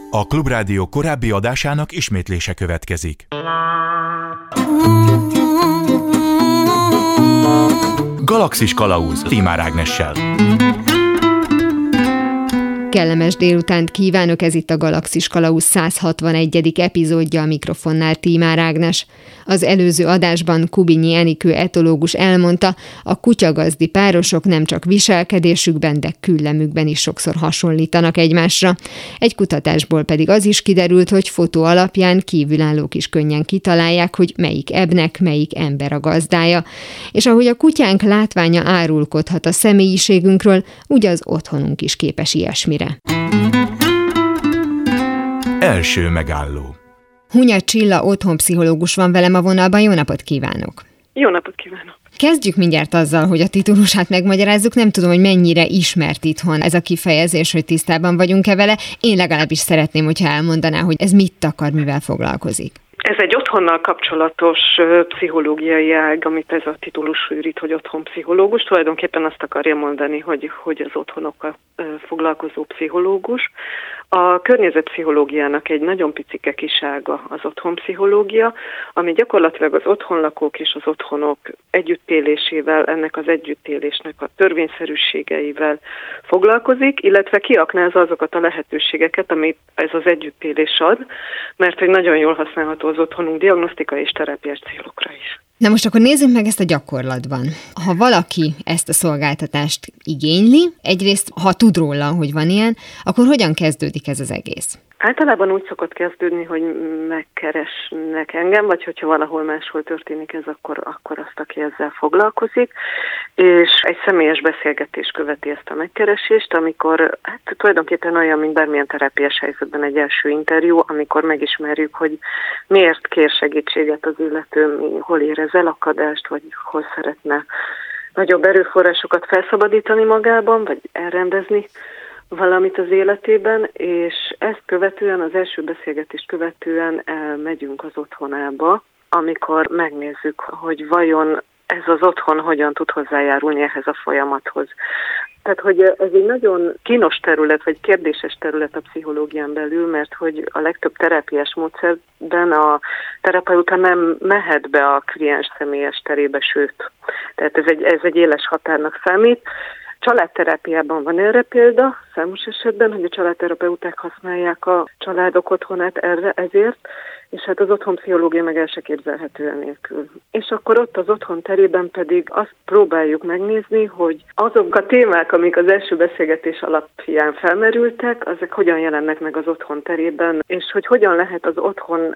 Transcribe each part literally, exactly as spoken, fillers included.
A Klubrádió korábbi adásának ismétlése következik. Galaxis kalauz Tímár Ágnessel. Kellemes délutánt kívánok, ez itt a Galaxis kalauz száz hatvanegyedik epizódja, a mikrofonnál Tímár Ágnes. Az előző adásban Kubinyi Enikő etológus elmondta, a kutyagazdi párosok nem csak viselkedésükben, de küllemükben is sokszor hasonlítanak egymásra. Egy kutatásból pedig az is kiderült, hogy fotó alapján kívülállók is könnyen kitalálják, hogy melyik ebnek, melyik ember a gazdája. És ahogy a kutyánk látványa árulkodhat a személyiségünkről, úgy az otthonunk is képes ilyesmire. Első megálló. Hunyad Csilla otthonpszichológus van velem a vonalban, jó napot kívánok! Jó napot kívánok! Kezdjük mindjárt azzal, hogy a titulusát megmagyarázzuk. Nem tudom, hogy mennyire ismert itthon ez a kifejezés, hogy tisztában vagyunk-e vele. Én legalábbis szeretném, hogyha elmondaná, hogy ez mit akar, mivel foglalkozik. Ez egy otthonnal kapcsolatos pszichológiai ág, amit ez a titulus őrít, hogy otthonpszichológus. Tulajdonképpen azt akarja mondani, hogy, hogy az otthonokkal foglalkozó pszichológus. A környezetpszichológiának egy nagyon picike kis ága az otthonpszichológia, ami gyakorlatilag az otthonlakók és az otthonok együttélésével, ennek az együttélésnek a törvényszerűségeivel foglalkozik, illetve kiaknázza azokat a lehetőségeket, amit ez az együttélés ad, mert hogy nagyon jól használható az otthonunk diagnosztikai és terápiás célokra is. Na most akkor nézzük meg ezt a gyakorlatban. Ha valaki ezt a szolgáltatást igényli, egyrészt ha tud róla, hogy van ilyen, akkor hogyan kezdődik ez az egész? Általában úgy szokott kezdődni, hogy megkeresnek engem, vagy hogyha valahol máshol történik ez, akkor, akkor azt, aki ezzel foglalkozik, és egy személyes beszélgetés követi ezt a megkeresést, amikor hát tulajdonképpen olyan, mint bármilyen terápiás helyzetben egy első interjú, amikor megismerjük, hogy miért kér segítséget az illető, hol érez elakadást, vagy hol szeretne nagyobb erőforrásokat felszabadítani magában, vagy elrendezni valamit az életében, és ezt követően, az első beszélgetést követően elmegyünk az otthonába, amikor megnézzük, hogy vajon ez az otthon hogyan tud hozzájárulni ehhez a folyamathoz. Tehát, hogy ez egy nagyon kínos terület, vagy kérdéses terület a pszichológián belül, mert hogy a legtöbb terápiás módszerben a terapeuta nem mehet be a kliens személyes terébe, sőt. Tehát ez egy, ez egy éles határnak számít. Családterápiában van erre példa, számos esetben, hogy a családterapeuták használják a családok otthonát erre, ezért, és hát az otthonpszichológia meg el se képzelhető nélkül. És akkor ott az otthon terében pedig azt próbáljuk megnézni, hogy azok a témák, amik az első beszélgetés alapján felmerültek, azok hogyan jelennek meg az otthon terében, és hogy hogyan lehet az otthon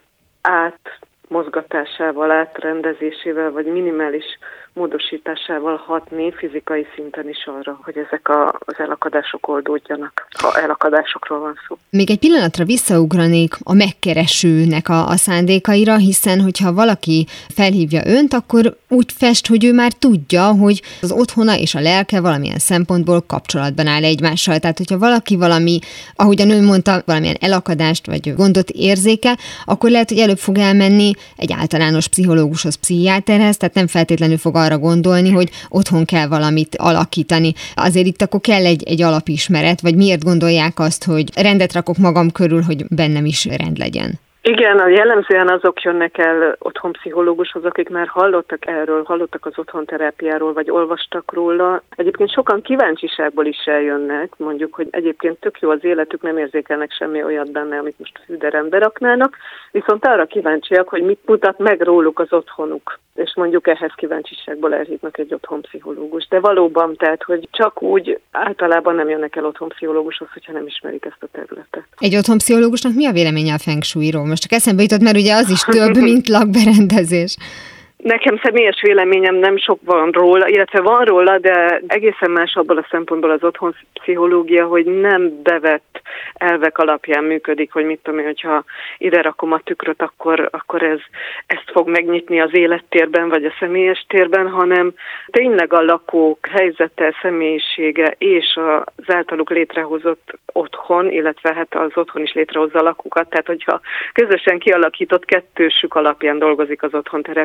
át mozgatásával, átrendezésével, vagy minimális módosításával hatni fizikai szinten is arra, hogy ezek a, az elakadások oldódjanak, ha elakadásokról van szó. Még egy pillanatra visszaugranék a megkeresőnek a, a szándékaira, hiszen hogyha valaki felhívja önt, akkor úgy fest, hogy ő már tudja, hogy az otthona és a lelke valamilyen szempontból kapcsolatban áll egymással. Tehát, hogyha valaki valami, ahogyan ön mondta, valamilyen elakadást vagy gondot érzékel, akkor lehet, hogy előbb fog elmenni egy általános pszichológushoz, pszichiáterhez, tehát nem feltétlenül fog arra gondolni, hogy otthon kell valamit alakítani. Azért itt akkor kell egy, egy alapismeret, vagy miért gondolják azt, hogy rendet rakok magam körül, hogy bennem is rend legyen? Igen, jellemzően azok jönnek el otthonpszichológushoz, akik már hallottak erről, hallottak az otthonterápiáról, vagy olvastak róla. Egyébként sokan kíváncsiságból is eljönnek, mondjuk, hogy egyébként tök jó az életük, nem érzékelnek semmi olyat benne, amit most fűderembe raknának, viszont arra kíváncsiak, hogy mit mutat meg róluk az otthonuk. És mondjuk ehhez kíváncsiságból elhívnak egy otthonpszichológus. De valóban, tehát, hogy csak úgy általában nem jönnek el otthonpszichológushoz, hogyha nem ismerik ezt a területet. Egy otthonpszichológusnak mi a véleménye a feng shuiról? Most csak eszembe jutott, mert ugye az is több, mint lakberendezés. Nekem személyes véleményem nem sok van róla, illetve van róla, de egészen más abból a szempontból az otthonpszichológia, hogy nem bevett elvek alapján működik, hogy mit tudom én, hogyha ide rakom a tükröt, akkor, akkor ez, ezt fog megnyitni az élettérben, vagy a személyes térben, hanem tényleg a lakók helyzete, személyisége és az általuk létrehozott otthon, illetve hát az otthon is létrehozza a lakókat, tehát hogyha közösen kialakított kettősük alapján dolgozik az otthonterápia, és nem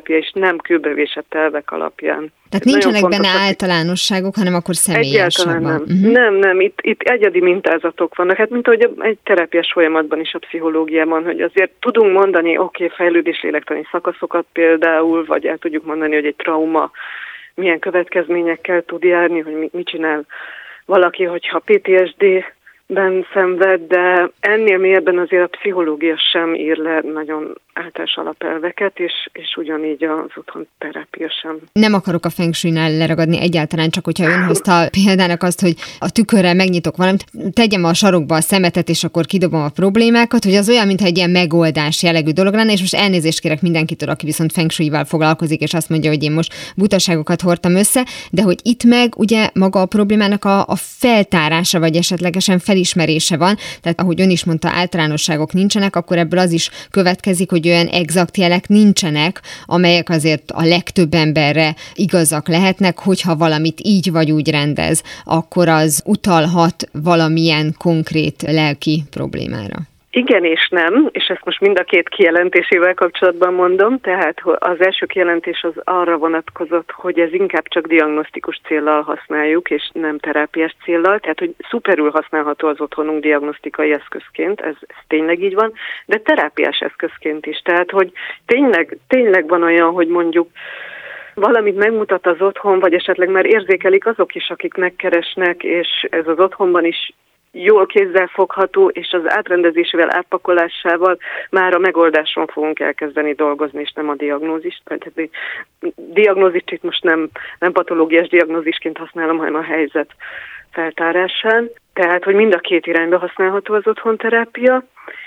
nem kőbevésett elvek alapján. Tehát nincsenek benne általánosságok, hanem akkor személyesebben. Egyáltalán nem. Uh-huh. Nem, nem, itt, itt egyedi mintázatok vannak. Hát mint ahogy egy terápiás folyamatban is a pszichológiában, hogy azért tudunk mondani, oké, okay, fejlődés lélektani szakaszokat például, vagy el tudjuk mondani, hogy egy trauma milyen következményekkel tud járni, hogy mit, mit csinál valaki, hogyha pé té es dé-ben szenved, de ennél mélyebben azért a pszichológia sem ír le nagyon általános alapelveket, és, és ugyanígy az otthon terápia sem. Nem akarok a feng shui-nál leragadni egyáltalán, csak hogyha ön hozta példának azt, hogy a tükörrel megnyitok valamit, tegyem a sarokba a szemetet, és akkor kidobom a problémákat, hogy az olyan, mintha egy ilyen megoldás jellegű dolog lenne, és most elnézést kérek mindenkitől, aki viszont feng shui-val foglalkozik, és azt mondja, hogy én most butaságokat hordtam össze, de hogy itt meg ugye maga a problémának a, a feltárása, vagy esetlegesen felismerése van, tehát ahogy ön is mondta, általánosságok nincsenek, akkor ebből az is következik, hogy olyan exakt jelek nincsenek, amelyek azért a legtöbb emberre igazak lehetnek, hogyha valamit így vagy úgy rendez, akkor az utalhat valamilyen konkrét lelki problémára. Igen és nem, és ezt most mind a két kijelentésével kapcsolatban mondom, tehát az első kijelentés az arra vonatkozott, hogy ez inkább csak diagnosztikus céllal használjuk, és nem terápiás céllal, tehát hogy szuperül használható az otthonunk diagnosztikai eszközként, ez, ez tényleg így van, de terápiás eszközként is, tehát hogy tényleg, tényleg van olyan, hogy mondjuk valamit megmutat az otthon, vagy esetleg már érzékelik azok is, akik megkeresnek, és ez az otthonban is jól kézzelfogható, és az átrendezésével, átpakolásával már a megoldáson fogunk elkezdeni dolgozni, és nem a diagnózist. Tehát a diagnózist itt most nem, nem patológiás diagnózisként használom, hanem a helyzet feltárásán. Tehát, hogy mind a két irányba használható az otthonterápia,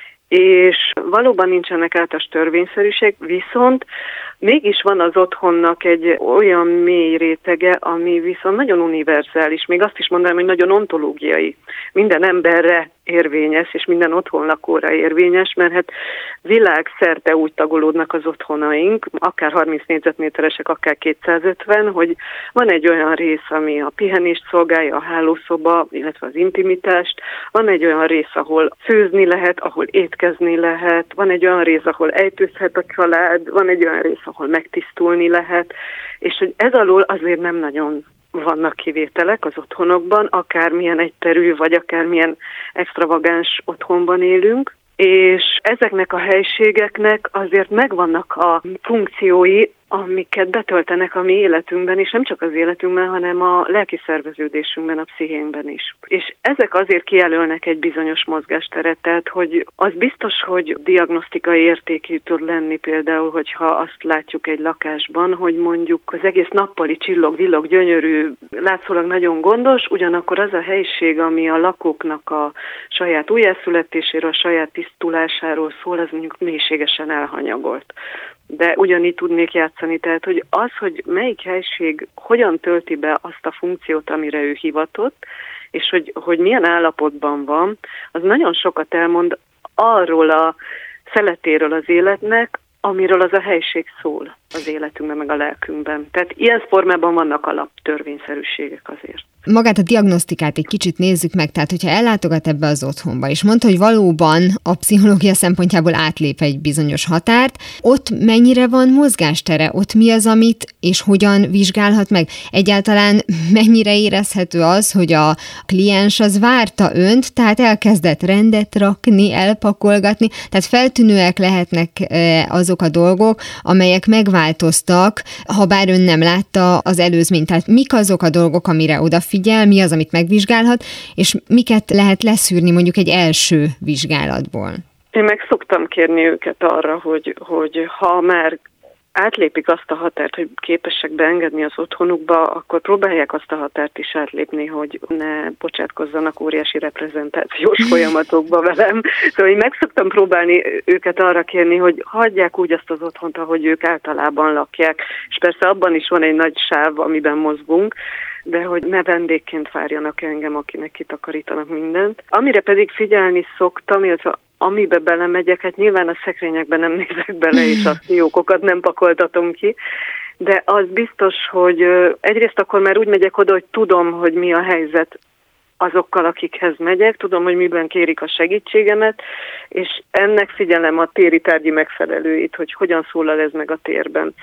és valóban nincsenek általános törvényszerűség, viszont mégis van az otthonnak egy olyan mély rétege, ami viszont nagyon univerzális, még azt is mondanám, hogy nagyon ontológiai. Minden emberre érvényes, és minden otthon lakóra érvényes, mert hát világszerte úgy tagolódnak az otthonaink, akár harminc négyzetméteresek, akár kétszázötven, hogy van egy olyan rész, ami a pihenést szolgálja, a hálószoba, illetve az intimitást, van egy olyan rész, ahol főzni lehet, ahol étkezni lehet, van egy olyan rész, ahol ejtőzhet a család, van egy olyan rész, ahol megtisztulni lehet, és hogy ez alól azért nem nagyon vannak kivételek az otthonokban, akármilyen egyterű, vagy akármilyen extravagáns otthonban élünk, és ezeknek a helységeknek azért megvannak a funkciói, amiket betöltenek a mi életünkben, és nem csak az életünkben, hanem a lelki szerveződésünkben, a pszichénkben is. És ezek azért kijelölnek egy bizonyos mozgásteret, tehát hogy az biztos, hogy diagnosztikai értékű tud lenni például, hogyha azt látjuk egy lakásban, hogy mondjuk az egész nappali csillog, villog, gyönyörű, látszólag nagyon gondos, ugyanakkor az a helység, ami a lakóknak a saját újjászületéséről, a saját tisztulásáról szól, az mondjuk mélységesen elhanyagolt. De ugyanígy tudnék játszani, tehát hogy az, hogy melyik helység hogyan tölti be azt a funkciót, amire ő hivatott, és hogy, hogy milyen állapotban van, az nagyon sokat elmond arról a szeletéről az életnek, amiről az a helység szól az életünkben, meg a lelkünkben. Tehát ilyen formában vannak alaptörvényszerűségek azért. Magát a diagnosztikát egy kicsit nézzük meg, tehát hogyha ellátogat ebbe az otthonba, és mondta, hogy valóban a pszichológia szempontjából átlép egy bizonyos határt, ott mennyire van mozgástere, ott mi az, amit és hogyan vizsgálhat meg? Egyáltalán mennyire érezhető az, hogy a kliens az várta önt, tehát elkezdett rendet rakni, elpakolgatni, tehát feltűnőek lehetnek azok a dolgok, amelyek megváltoztak, ha bár ön nem látta az előzményt. Tehát mik azok a dolgok, amire odafigyel, mi az, amit megvizsgálhat, és miket lehet leszűrni mondjuk egy első vizsgálatból? Én meg szoktam kérni őket arra, hogy, hogy ha már átlépik azt a határt, hogy képesek beengedni az otthonukba, akkor próbálják azt a határt is átlépni, hogy ne bocsátkozzanak óriási reprezentációs folyamatokba velem. Szóval én meg szoktam próbálni őket arra kérni, hogy hagyják úgy azt az otthont, ahogy ők általában lakják. És persze abban is van egy nagy sáv, amiben mozgunk, de hogy ne vendégként várjanak engem, akinek kitakarítanak mindent. Amire pedig figyelni szoktam, illetve amibe belemegyek, hát nyilván a szekrényekben nem nézek bele, és a fiókokat nem pakoltatom ki, de az biztos, hogy egyrészt akkor már úgy megyek oda, hogy tudom, hogy mi a helyzet azokkal, akikhez megyek, tudom, hogy miben kérik a segítségemet, és ennek figyelem a téri tárgyi megfelelőit, hogy hogyan szólal ez meg a térben.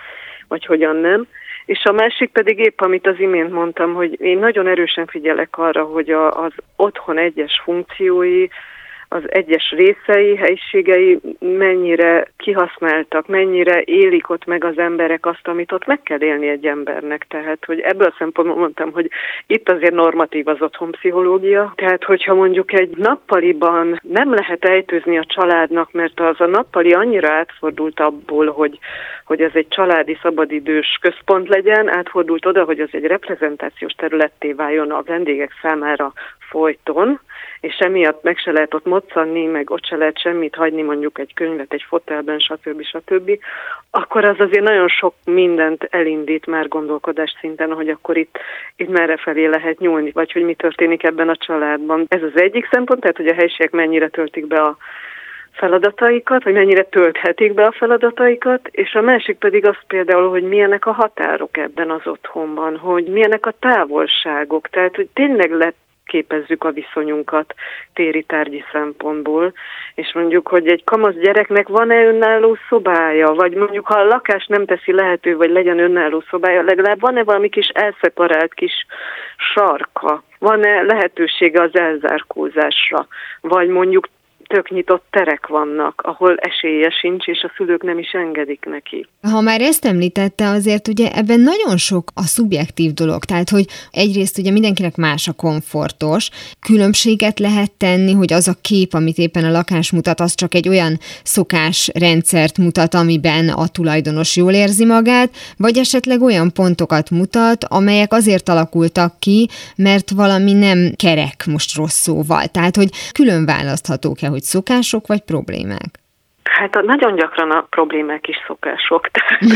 vagy hogyan nem. És a másik pedig épp, amit az imént mondtam, hogy én nagyon erősen figyelek arra, hogy a, az otthon egyes funkciói, az egyes részei, helyiségei mennyire kihasználtak, mennyire élik ott meg az emberek azt, amit ott meg kell élni egy embernek. Tehát, hogy ebből a szempontból mondtam, hogy itt azért normatív az otthonpszichológia. Tehát, hogyha mondjuk egy nappaliban nem lehet ejtőzni a családnak, mert az a nappali annyira átfordult abból, hogy, hogy ez egy családi szabadidős központ legyen, átfordult oda, hogy az egy reprezentációs területté váljon a vendégek számára folyton, és emiatt meg se lehet ott moccanni, meg ott se lehet semmit hagyni, mondjuk egy könyvet, egy fotelben, stb. stb., akkor az azért nagyon sok mindent elindít már gondolkodás szinten, hogy akkor itt, itt merre felé lehet nyúlni, vagy hogy mi történik ebben a családban. Ez az egyik szempont, tehát hogy a helyiségek mennyire töltik be a feladataikat, vagy mennyire tölthetik be a feladataikat, és a másik pedig az például, hogy milyenek a határok ebben az otthonban, hogy milyenek a távolságok, tehát hogy tényleg lett képezzük a viszonyunkat téri tárgyi szempontból, és mondjuk, hogy egy kamasz gyereknek van-e önálló szobája, vagy mondjuk, ha a lakás nem teszi lehető, vagy legyen önálló szobája, legalább van-e valami kis elszeparált kis sarka, van-e lehetősége az elzárkózásra, vagy mondjuk tök nyitott terek vannak, ahol esélye sincs, és a szülők nem is engedik neki. Ha már ezt említette, azért ugye ebben nagyon sok a szubjektív dolog, tehát hogy egyrészt ugye mindenkinek más a komfortos, különbséget lehet tenni, hogy az a kép, amit éppen a lakás mutat, az csak egy olyan szokásrendszert mutat, amiben a tulajdonos jól érzi magát, vagy esetleg olyan pontokat mutat, amelyek azért alakultak ki, mert valami nem kerek, most rossz szóval. Tehát, hogy külön választhatók-e, hogy szokások vagy problémák? Hát a, nagyon gyakran a problémák is szokások.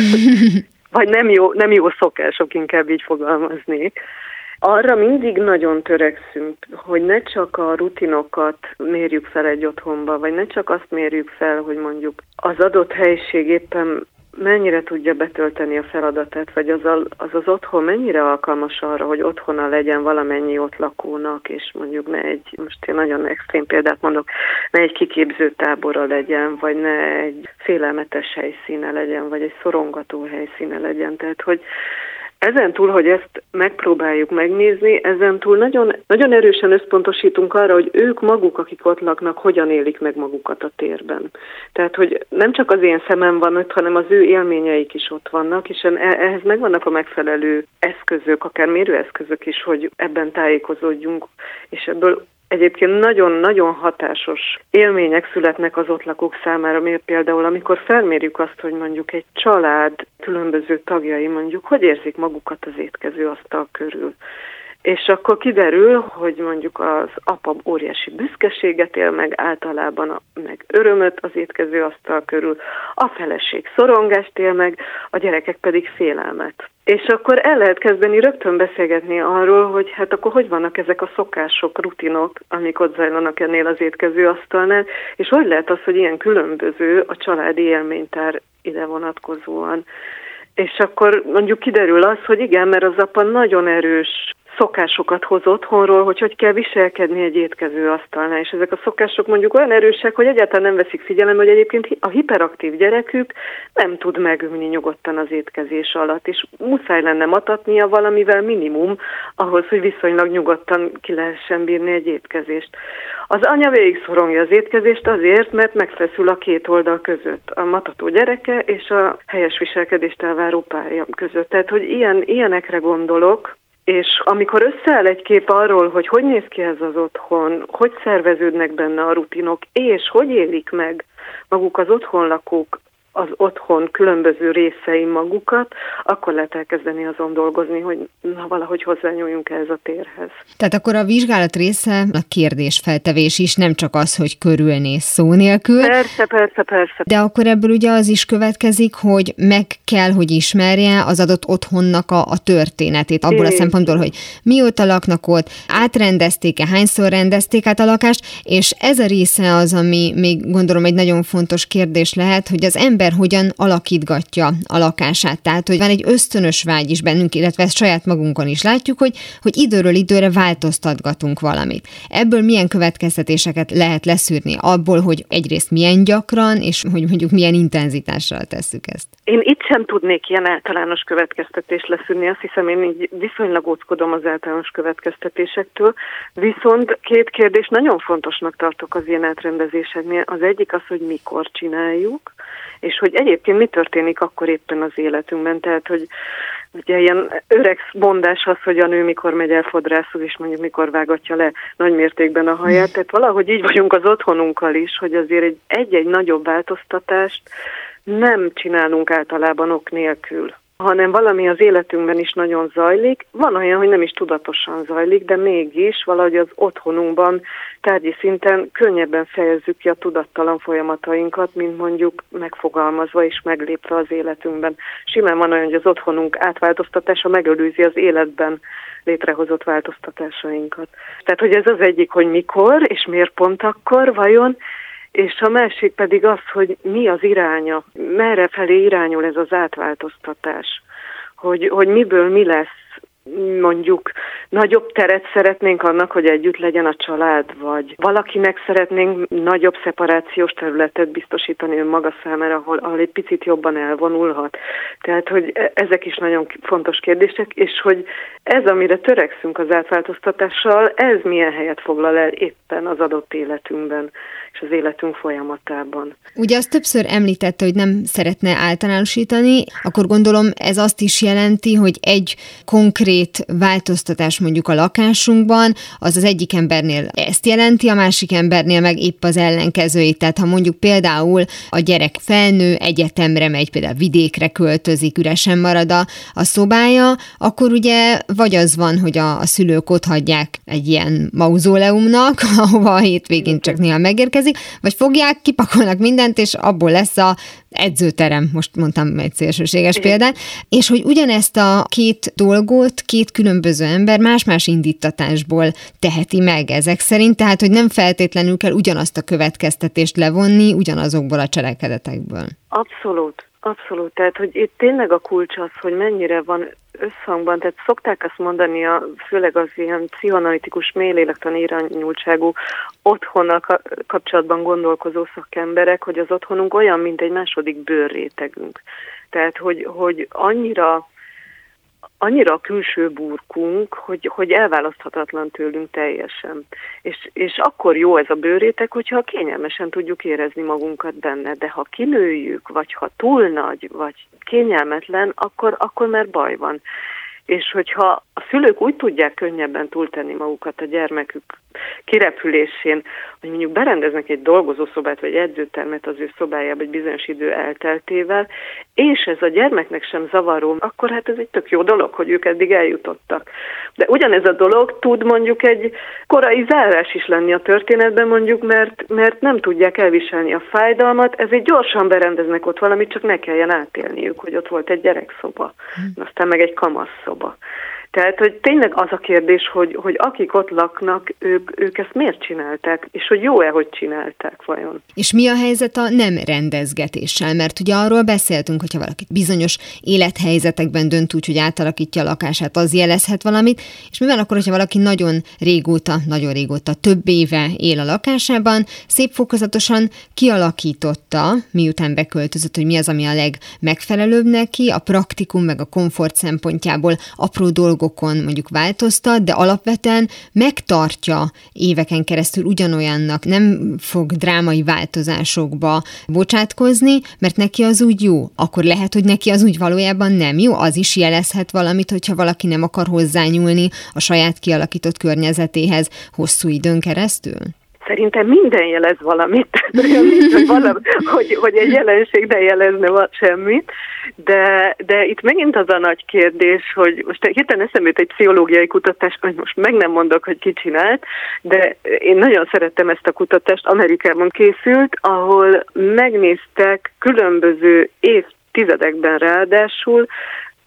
Vagy nem jó, nem jó szokások, inkább így fogalmaznék. Arra mindig nagyon törekszünk, hogy ne csak a rutinokat mérjük fel egy otthonba, vagy ne csak azt mérjük fel, hogy mondjuk az adott helyiség éppen mennyire tudja betölteni a feladatát, vagy az, a, az az otthon mennyire alkalmas arra, hogy otthona legyen valamennyi ott lakónak, és mondjuk ne egy, most én nagyon extrém példát mondok, ne egy kiképző tábora legyen, vagy ne egy félelmetes helyszíne legyen, vagy egy szorongató helyszíne legyen. Tehát, hogy ezen túl, hogy ezt megpróbáljuk megnézni, ezen túl nagyon, nagyon erősen összpontosítunk arra, hogy ők maguk, akik ott laknak, hogyan élik meg magukat a térben. Tehát, hogy nem csak az én szemem van ott, hanem az ő élményeik is ott vannak, és ehhez megvannak a megfelelő eszközök, akár mérőeszközök is, hogy ebben tájékozódjunk, és ebből egyébként nagyon-nagyon hatásos élmények születnek az ott lakók számára, mert például amikor felmérjük azt, hogy mondjuk egy család különböző tagjai mondjuk, hogy érzik magukat az étkezőasztal körül. És akkor kiderül, hogy mondjuk az apa óriási büszkeséget él meg, általában meg örömöt az étkezőasztal körül, a feleség szorongást él meg, a gyerekek pedig félelmet. És akkor el lehet kezdeni rögtön beszélgetni arról, hogy hát akkor hogy vannak ezek a szokások, rutinok, amik ott zajlanak ennél az étkezőasztalnál, és hogy lehet az, hogy ilyen különböző a családi élménytár ide vonatkozóan. És akkor mondjuk kiderül az, hogy igen, mert az apa nagyon erős szokásokat hoz otthonról, hogy hogy kell viselkedni egy étkezőasztalnál, és ezek a szokások mondjuk olyan erősek, hogy egyáltalán nem veszik figyelembe, hogy egyébként a hiperaktív gyerekük nem tud megülni nyugodtan az étkezés alatt, és muszáj lenne matatnia valamivel minimum ahhoz, hogy viszonylag nyugodtan ki lehessen bírni egy étkezést. Az anya végig szorongja az étkezést azért, mert megfeszül a két oldal között, a matató gyereke és a helyes viselkedést elváró párja között. Tehát, hogy ilyen, ilyenekre gondolok, és amikor összeáll egy kép arról, hogy hogy néz ki ez az otthon, hogy szerveződnek benne a rutinok, és hogy élik meg maguk az otthonlakók az otthon különböző részein magukat, akkor lehet elkezdeni azon dolgozni, hogy na, valahogy hozzányúljunk ehhez a térhez. Tehát akkor a vizsgálat része a kérdésfeltevés is, nem csak az, hogy körülnéz szó nélkül. Persze, persze, persze. De akkor ebből ugye az is következik, hogy meg kell, hogy ismerje az adott otthonnak a, a történetét, abból a szempontból, hogy mióta laknak ott, átrendezték-e, hányszor rendezték át a lakást, és ez a része az, ami még gondolom egy nagyon fontos kérdés lehet, hogy az ember ember hogyan alakítgatja a lakását. Tehát, hogy van egy ösztönös vágy is bennünk, illetve ezt saját magunkon is látjuk, hogy, hogy időről időre változtatgatunk valamit. Ebből milyen következtetéseket lehet leszűrni? Abból, hogy egyrészt milyen gyakran, és hogy mondjuk milyen intenzitással tesszük ezt. Én itt sem tudnék ilyen általános következtetést leszűrni, azt hiszem, én így viszonylag óckodom az általános következtetésektől, viszont két kérdés nagyon fontosnak tartok az ilyen átrendezéseknél. Az egyik az, hogy mikor csináljuk, és hogy egyébként mi történik akkor éppen az életünkben, tehát, hogy ugye ilyen öreg mondás az, hogy a nő mikor megy el fodrászhoz, és mondjuk mikor vágatja le nagy mértékben a haját, tehát valahogy így vagyunk az otthonunkkal is, hogy azért egy, egy-egy nagyobb változtatást nem csinálunk általában ok nélkül, hanem valami az életünkben is nagyon zajlik. Van olyan, hogy nem is tudatosan zajlik, de mégis valahogy az otthonunkban tárgyi szinten könnyebben fejezzük ki a tudattalan folyamatainkat, mint mondjuk megfogalmazva és meglépve az életünkben. Simán van olyan, hogy az otthonunk átváltoztatása megelőzi az életben létrehozott változtatásainkat. Tehát, hogy ez az egyik, hogy mikor és miért pont akkor vajon, és a másik pedig az, hogy mi az iránya, merre felé irányul ez az átváltoztatás, hogy, hogy miből mi lesz, mondjuk nagyobb teret szeretnénk annak, hogy együtt legyen a család, vagy valakinek szeretnénk nagyobb szeparációs területet biztosítani önmaga számára, ahol, ahol egy picit jobban elvonulhat. Tehát, hogy ezek is nagyon fontos kérdések, és hogy ez, amire törekszünk az átváltoztatással, ez milyen helyet foglal el éppen az adott életünkben és az életünk folyamatában. Ugye azt többször említette, hogy nem szeretne általánosítani, akkor gondolom ez azt is jelenti, hogy egy konkrét változtatás mondjuk a lakásunkban, az az egyik embernél ezt jelenti, a másik embernél meg épp az ellenkezőjét. Tehát ha mondjuk például a gyerek felnő, egyetemre megy, például vidékre költözik, üresen marad a, a szobája, akkor ugye vagy az van, hogy a, a szülők ott hagyják egy ilyen mauzóleumnak, ahova a hétvégén csak néha megérkezik, vagy fogják, kipakolnak mindent, és abból lesz a edzőterem, most mondtam egy szélsőséges példát, és hogy ugyanezt a két dolgot két különböző ember más-más indítatásból teheti meg ezek szerint, tehát hogy nem feltétlenül kell ugyanazt a következtetést levonni ugyanazokból a cselekedetekből. Abszolút. Abszolút, tehát hogy itt tényleg a kulcs az, hogy mennyire van összhangban, tehát szokták azt mondani, a, főleg az ilyen pszichoanalitikus mélylélektani irányultságú otthonnal kapcsolatban gondolkozó szakemberek, hogy az otthonunk olyan, mint egy második bőrrétegünk. Tehát, hogy, hogy annyira annyira a külső burkunk, hogy, hogy elválaszthatatlan tőlünk teljesen. És, és akkor jó ez a bőrréteg, hogyha kényelmesen tudjuk érezni magunkat benne, de ha kinőjük, vagy ha túl nagy, vagy kényelmetlen, akkor, akkor már baj van. És hogyha a szülők úgy tudják könnyebben túltenni magukat a gyermekük kirepülésén, hogy mondjuk berendeznek egy dolgozószobát vagy edzőtermet az ő szobájába egy bizonyos idő elteltével, és ez a gyermeknek sem zavaró, akkor hát ez egy tök jó dolog, hogy ők eddig eljutottak. De ugyanez a dolog tud mondjuk egy korai zárás is lenni a történetben, mondjuk, mert, mert nem tudják elviselni a fájdalmat, ezért gyorsan berendeznek ott valamit, csak ne kelljen átélniük, hogy ott volt egy gyerekszoba, aztán meg egy kamasszoba. Tehát, hogy tényleg az a kérdés, hogy, hogy akik ott laknak, ők, ők ezt miért csinálták, és hogy jó-e, hogy csinálták vajon. És mi a helyzet a nem rendezgetéssel? Mert ugye arról beszéltünk, hogyha valaki bizonyos élethelyzetekben dönt úgy, hogy átalakítja a lakását, az jelezhet valamit, és mi van akkor, hogyha valaki nagyon régóta, nagyon régóta, több éve él a lakásában, szép fokozatosan kialakította, miután beköltözött, hogy mi az, ami a legmegfelelőbb neki, a praktikum meg a komfort szempontjából apró dolgok mondjuk változtat, de alapvetően megtartja éveken keresztül ugyanolyannak, nem fog drámai változásokba bocsátkozni, mert neki az úgy jó. Akkor lehet, hogy neki az úgy valójában nem jó, az is jelezhet valamit, hogyha valaki nem akar hozzányúlni a saját kialakított környezetéhez hosszú időn keresztül? Szerintem minden jelez valamit, olyan, hogy, valami, hogy, hogy egy jelenség ne jelezne semmit, de, de itt megint az a nagy kérdés, hogy most hirtelen eszembe jut egy pszichológiai kutatás, hogy most meg nem mondok, hogy ki csinált, de én nagyon szerettem ezt a kutatást, Amerikában készült, ahol megnéztek különböző évtizedekben ráadásul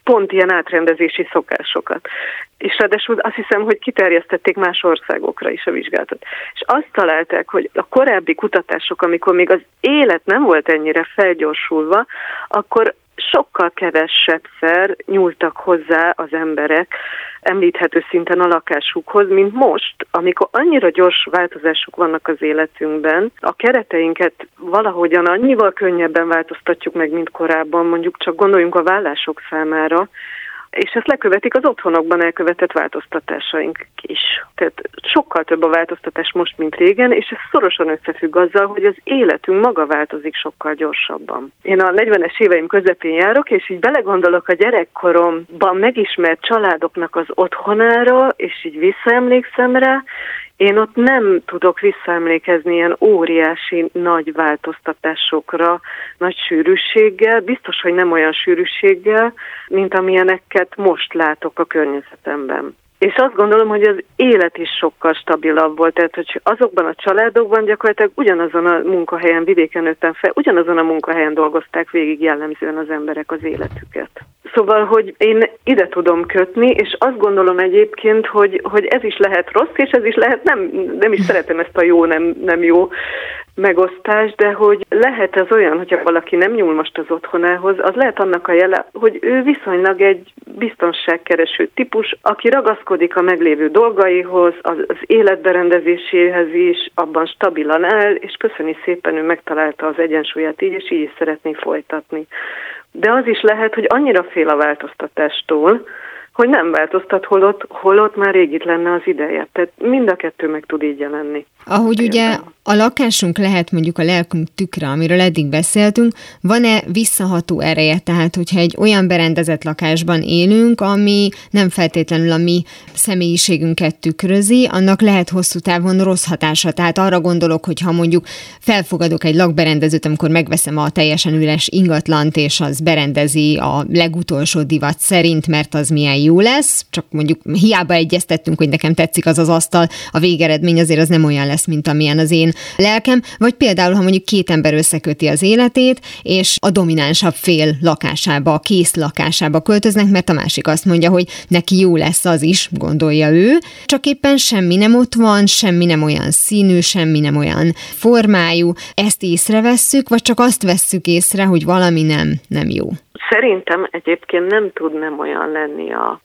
pont ilyen átrendezési szokásokat. És ráadásul azt hiszem, hogy kiterjesztették más országokra is a vizsgálatot. És azt találták, hogy a korábbi kutatások, amikor még az élet nem volt ennyire felgyorsulva, akkor sokkal kevesebbszer nyúltak hozzá az emberek említhető szinten a lakásukhoz, mint most, amikor annyira gyors változások vannak az életünkben, a kereteinket valahogyan annyival könnyebben változtatjuk meg, mint korábban, mondjuk csak gondoljunk a vállások számára, és ezt lekövetik az otthonokban elkövetett változtatásaink is. Tehát sokkal több a változtatás most, mint régen, és ez szorosan összefügg azzal, hogy az életünk maga változik sokkal gyorsabban. Én a negyvenes éveim közepén járok, és így belegondolok a gyerekkoromban megismert családoknak az otthonára, és így visszaemlékszem rá, én ott nem tudok visszaemlékezni ilyen óriási nagy változtatásokra, nagy sűrűséggel, biztos, hogy nem olyan sűrűséggel, mint amilyeneket most látok a környezetemben. És azt gondolom, hogy az élet is sokkal stabilabb volt, tehát hogy azokban a családokban gyakorlatilag ugyanazon a munkahelyen, vidéken nőttem fel, ugyanazon a munkahelyen dolgozták végig jellemzően az emberek az életüket. Szóval, hogy én ide tudom kötni, és azt gondolom egyébként, hogy, hogy ez is lehet rossz, és ez is lehet, nem, nem is szeretem ezt a jó, nem, nem jó megosztás, de hogy lehet ez olyan, hogyha valaki nem nyúl most az otthonához, az lehet annak a jele, hogy ő viszonylag egy biztonságkereső típus, aki ragaszkodik a meglévő dolgaihoz, az, az életberendezéséhez is, abban stabilan áll, és köszöni szépen, ő megtalálta az egyensúlyát így, és így is szeretné folytatni. De az is lehet, hogy annyira fél a változtatástól, hogy nem változtat, holott, holott már rég itt lenne az ideje. Tehát mind a kettő meg tud így jelenni. Ahogy ugye a lakásunk lehet mondjuk a lelkünk tükre, amiről eddig beszéltünk, van-e visszaható ereje? Tehát, hogyha egy olyan berendezett lakásban élünk, ami nem feltétlenül a mi személyiségünket tükrözi, annak lehet hosszú távon rossz hatása. Tehát arra gondolok, hogy ha mondjuk felfogadok egy lakberendezőt, amikor megveszem a teljesen üres ingatlant, és az berendezi a legutolsó divat szerint, mert az milyen jó lesz, csak mondjuk hiába egyeztettünk, hogy nekem tetszik az az asztal, a végeredmény azért az nem olyan lesz, mint amilyen az én lelkem, vagy például, ha mondjuk két ember összeköti az életét, és a dominánsabb fél lakásába, a kész lakásába költöznek, mert a másik azt mondja, hogy neki jó lesz az is, gondolja ő, csak éppen semmi nem ott van, semmi nem olyan színű, semmi nem olyan formájú. Ezt észrevesszük, vagy csak azt vesszük észre, hogy valami nem, nem jó? Szerintem egyébként nem tud nem olyan lenni a...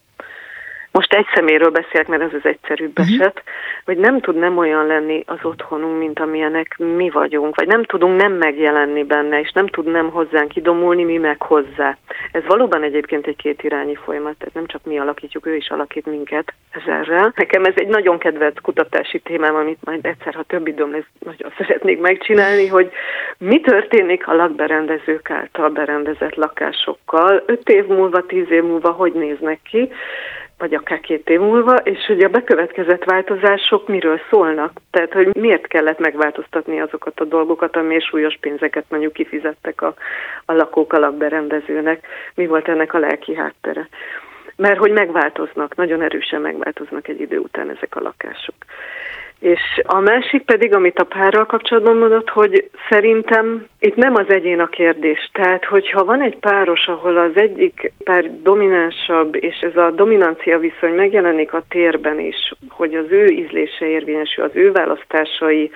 Most egy személyről beszélek, mert ez az egyszerűbb uh-huh. eset, hogy nem tud nem olyan lenni az otthonunk, mint amilyenek mi vagyunk, vagy nem tudunk nem megjelenni benne, és nem tud nem hozzánk idomulni, mi meg hozzá. Ez valóban egyébként egy kétirányi folyamat, tehát nem csak mi alakítjuk, ő is alakít minket ezerrel. Nekem ez egy nagyon kedvelt kutatási témám, amit majd egyszer, ha több időm lesz, nagyon szeretnék megcsinálni, hogy mi történik a lakberendezők által berendezett lakásokkal, öt év múlva, tíz év múlva hogy néznek ki, vagy akár két év múlva, és hogy a bekövetkezett változások miről szólnak. Tehát, hogy miért kellett megváltoztatni azokat a dolgokat, amiért súlyos pénzeket mondjuk kifizettek a, a lakók a lakberendezőnek. Mi volt ennek a lelki háttere? Mert hogy megváltoznak, nagyon erősen megváltoznak egy idő után ezek a lakások. És a másik pedig, amit a párral kapcsolatban mondott, hogy szerintem itt nem az egyén a kérdés. Tehát, hogyha van egy páros, ahol az egyik pár dominánsabb, és ez a dominancia viszony megjelenik a térben is, hogy az ő ízlése érvényesül, az ő választásai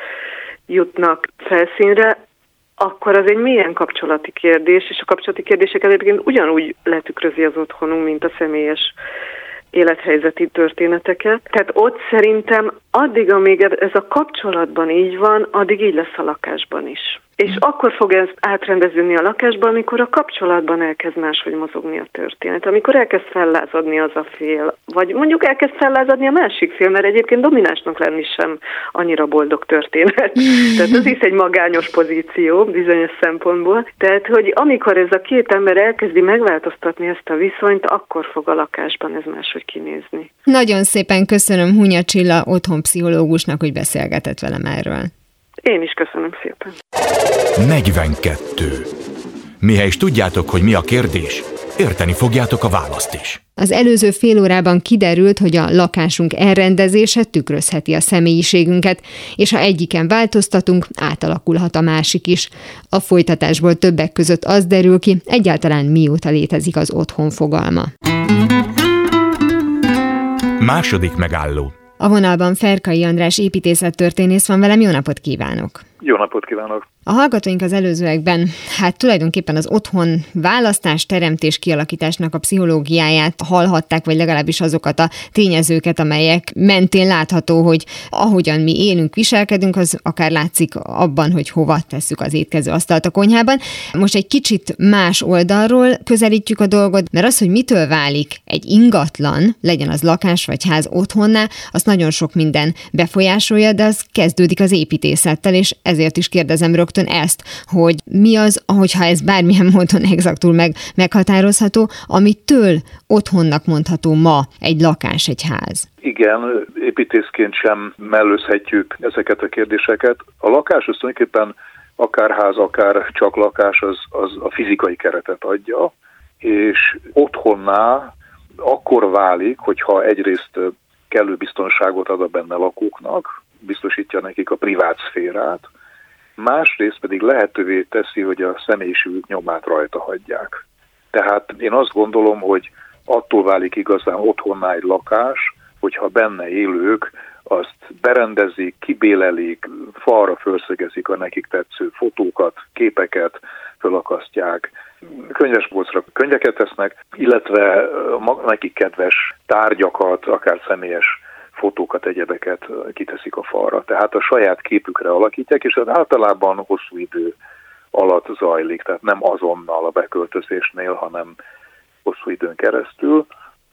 jutnak felszínre, akkor az egy mélyen kapcsolati kérdés, és a kapcsolati kérdéseket egyébként ugyanúgy letükrözi az otthonunk, mint a személyes élethelyzeti történeteket. Tehát ott szerintem addig, amíg ez a kapcsolatban így van, addig így lesz a lakásban is. És akkor fog ez átrendeződni a lakásban, amikor a kapcsolatban elkezd máshogy mozogni a történet, amikor elkezd fellázadni az a fél, vagy mondjuk elkezd fellázadni a másik fél, mert egyébként dominánsnak lenni sem annyira boldog történet. Tehát ez is egy magányos pozíció bizonyos szempontból. Tehát, hogy amikor ez a két ember elkezdi megváltoztatni ezt a viszonyt, akkor fog a lakásban ez máshogy kinézni. Nagyon szépen köszönöm Hunya Csilla otthonpszichológusnak, hogy beszélgetett velem erről. Én is köszönöm szépen. negyvenkettő. Mihelyis tudjátok, hogy mi a kérdés, érteni fogjátok a választ is. Az előző fél órában kiderült, hogy a lakásunk elrendezése tükrözheti a személyiségünket, és ha egyiken változtatunk, átalakulhat a másik is. A folytatásból többek között az derül ki, egyáltalán mióta létezik az otthon fogalma. Második megálló. A vonalban Ferkai András építészettörténész van velem, jó napot kívánok! Jó napot kívánok! A hallgatóink az előzőekben, hát tulajdonképpen az otthon választás, teremtés, kialakításnak a pszichológiáját hallhatták, vagy legalábbis azokat a tényezőket, amelyek mentén látható, hogy ahogyan mi élünk, viselkedünk, az akár látszik abban, hogy hova tesszük az étkező asztalt a konyhában. Most egy kicsit más oldalról közelítjük a dolgot, mert az, hogy mitől válik egy ingatlan, legyen az lakás vagy ház otthonná, azt nagyon sok minden befolyásolja, de az kezdődik az építészettel, és ezért is kérdezem rögtön ezt, hogy mi az, ahogyha ez bármilyen módon exaktul meg, meghatározható, amitől otthonnak mondható ma egy lakás, egy ház. Igen, építészként sem mellőzhetjük ezeket a kérdéseket. A lakás az tulajdonképpen akár ház, akár csak lakás, az, az a fizikai keretet adja, és otthonná akkor válik, hogyha egyrészt kellő biztonságot ad a benne lakóknak, biztosítja nekik a privát szférát, másrészt pedig lehetővé teszi, hogy a személyiségük nyomát rajta hagyják. Tehát én azt gondolom, hogy attól válik igazán otthonná egy lakás, hogyha benne élők azt berendezik, kibélelik, falra fölszögezik a nekik tetsző fotókat, képeket, fölakasztják, könyvespolcra könyveket tesznek, illetve nekik kedves tárgyakat, akár személyes fotókat, egyebeket kiteszik a falra. Tehát a saját képükre alakítják, és az általában hosszú idő alatt zajlik, tehát nem azonnal a beköltözésnél, hanem hosszú időn keresztül.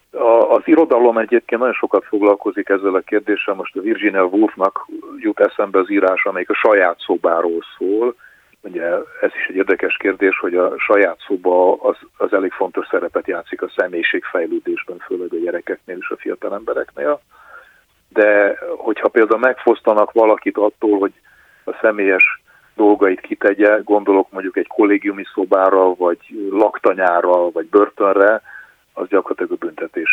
A, az irodalom egyébként nagyon sokat foglalkozik ezzel a kérdéssel, most a Virginia Woolfnak jut eszembe az írás, amelyik a saját szobáról szól. Ugye ez is egy érdekes kérdés, hogy a saját szoba az, az elég fontos szerepet játszik a személyiségfejlődésben, főleg a gyerekeknél és a fiatal embereknél. De hogyha például megfosztanak valakit attól, hogy a személyes dolgait kitegye, gondolok mondjuk egy kollégiumi szobára, vagy laktanyára, vagy börtönre, az gyakorlatilag a büntetés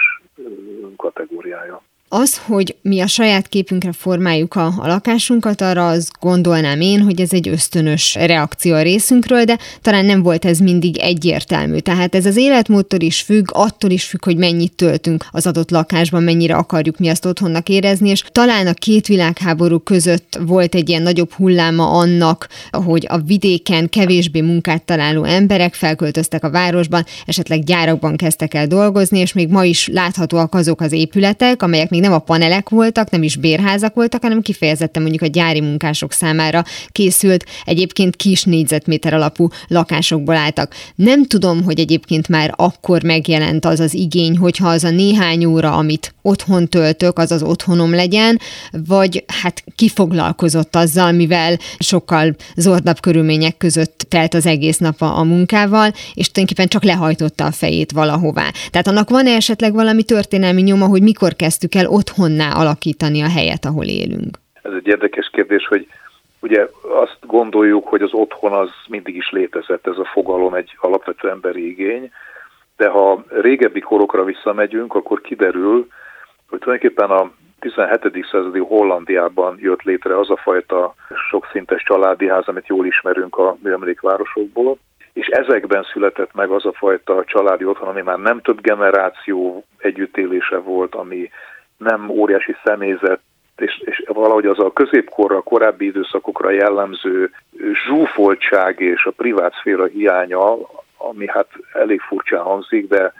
kategóriája. Az, hogy mi a saját képünkre formáljuk a, a lakásunkat, arra azt gondolnám én, hogy ez egy ösztönös reakció a részünkről, de talán nem volt ez mindig egyértelmű. Tehát ez az életmódtól is függ, attól is függ, hogy mennyit töltünk az adott lakásban, mennyire akarjuk mi azt otthonnak érezni, és talán a két világháború között volt egy ilyen nagyobb hulláma annak, hogy a vidéken kevésbé munkát találó emberek felköltöztek a városban, esetleg gyárakban kezdtek el dolgozni, és még ma is láthatóak azok az épületek, amelyek még nem a panelek voltak, nem is bérházak voltak, hanem kifejezetten mondjuk a gyári munkások számára készült, egyébként kis négyzetméter alapú lakásokból álltak. Nem tudom, hogy egyébként már akkor megjelent az az igény, hogyha az a néhány óra, amit otthon töltök, az az otthonom legyen, vagy hát kifoglalkozott azzal, mivel sokkal zordabb körülmények között telt az egész nap a, a munkával, és tulajdonképpen csak lehajtotta a fejét valahová. Tehát annak van-e esetleg valami történelmi nyoma, hogy mikor kezdtük el otthonná alakítani a helyet, ahol élünk? Ez egy érdekes kérdés, hogy ugye azt gondoljuk, hogy az otthon az mindig is létezett, ez a fogalom egy alapvető emberi igény, de ha régebbi korokra visszamegyünk, akkor kiderül, hogy tulajdonképpen a tizenhetedik századi Hollandiában jött létre az a fajta sokszintes családi ház, amit jól ismerünk a műemlékvárosokból, és ezekben született meg az a fajta családi otthon, ami már nem több generáció együttélése volt, ami nem óriási személyzet, és, és valahogy az a középkorra, a korábbi időszakokra jellemző zsúfoltság és a privát szféra hiánya, ami hát elég furcsán hangzik, de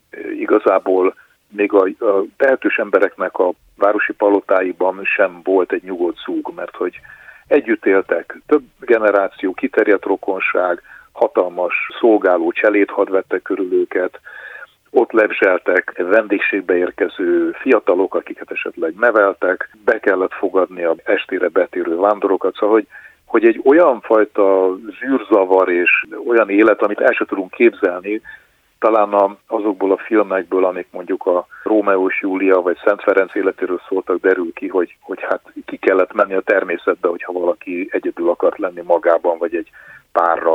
igazából még a, a tehetős embereknek a városi palotáiban sem volt egy nyugodt zúg, mert hogy együtt éltek, több generáció, kiterjedt rokonság, hatalmas szolgáló cselédhad vette körül őket, ott lebzseltek vendégségbe érkező fiatalok, akiket esetleg neveltek, be kellett fogadni a estére betérő vándorokat, szóval hogy, hogy egy olyan fajta zűrzavar és olyan élet, amit el sem tudunk képzelni, talán a, azokból a filmekből, amik mondjuk a Rómeó és Júlia vagy Szent Ferenc életéről szóltak, derül ki, hogy, hogy hát ki kellett menni a természetbe, hogyha valaki egyedül akart lenni magában, vagy egy párral